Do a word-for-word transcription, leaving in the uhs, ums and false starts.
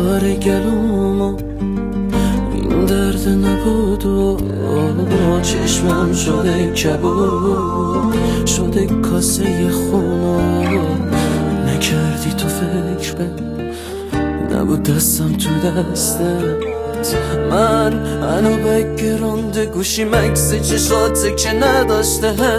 کار گلومو این درد نبود و چشمم شده کبود، شده کاسه خونو نکردی تو فکر به نبود دستم تو دستت. من هنو بگرانده گوشی مکس چشاته که نداشته